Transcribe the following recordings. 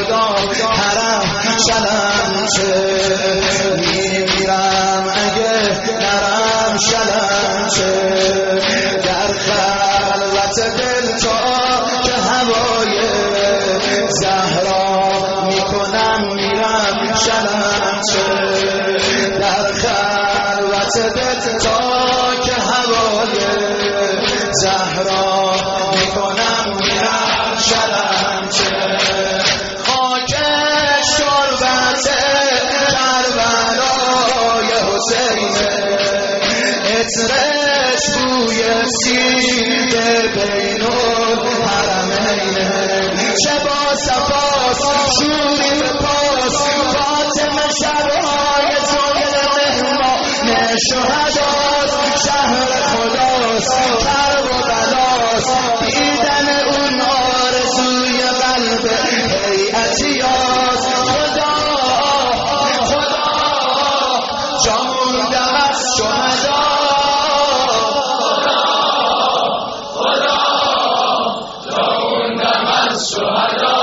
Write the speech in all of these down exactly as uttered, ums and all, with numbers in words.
خدا حرم شلنچه میمیرم اگه نرم شلنچه در خلوت دل تا که هوای زهرا میکنم میرم شلنچه در خلوت دل تا که هوای زهرا میکنم میرم شلنچه خاکش تربت کربلای حسینه عطرش بوی سید بین الحرمینه چه با صفاست شوری به پاس فاطمه شبهای زویل مهمان شهداست شهر خداست کرب و بلاست دیدن اون آرزوی قلب هیئتیاست خدا خدا جا موندم از شهدا خدا خدا جا موندم از شهدا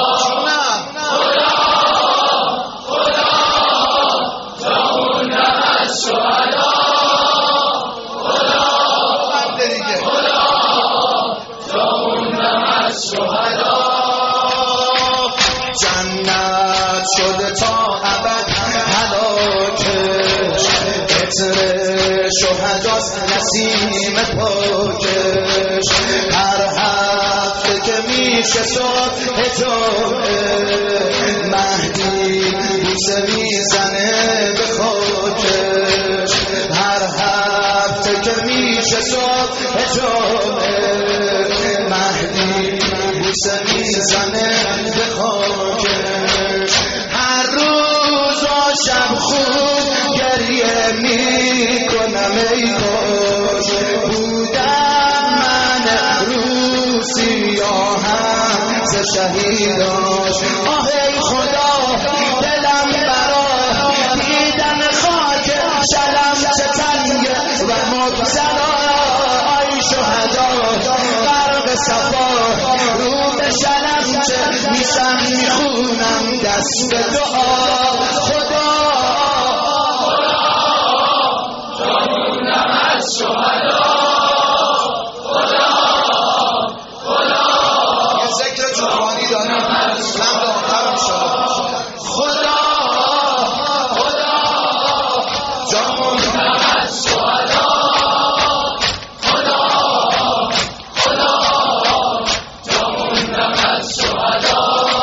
جنت شده تا ابد هلاکش عطر شهداست نسیم پاکش هر هفته که میشه صبح جمعه مهدی بوسه میزنه به خاکش هر هفته که میشه صبح جمعه مهدی بوسه میزنه به خاکش هر روز و شب خوب گریه میکنم ای کاش بودم من رو سیاهم ز شهیداش آه ای خدا دلم برا دیدن خاک شلم چه تنگه و مبتلا ای شهدا غرق صفا رو به شلم چه میشم میخونم دست به دعا خدا خدا جا موندم از شهدا خدا خدا یه ذکر جوانی دارم اسلام به آخر میشه خدا خدا جا موندم از شهدا خدا خدا جا موندم از شهدا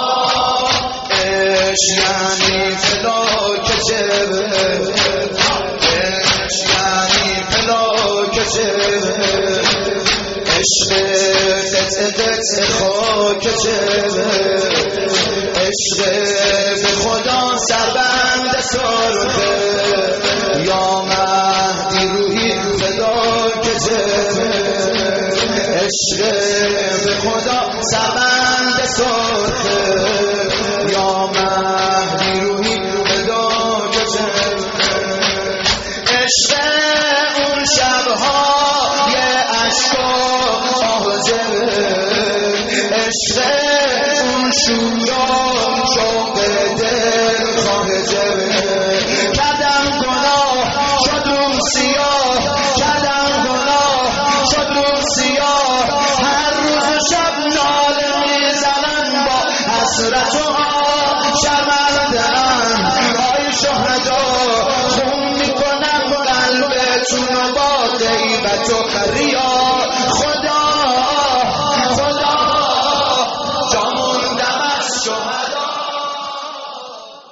یعنی فلاک جبه عشق یعنی فلاک جبه عشق قطع قطع خاک جبه عشق به خدا سربند سرخه یا مهدی روحی فلاک جبه عشق به خدا سربند سرخه یا مهدی روحی فداک عشق اون شبهای عشق و آهجه عشق اون شوران شوق دل خواهجه کردم گناه شد روم سیاه کردم گناه شد روم سیاه هر روز شب ناله میزنن با حسرت و شرمنده‌ام آی شهدا خون میکنم قلبتون با غیبت و ریا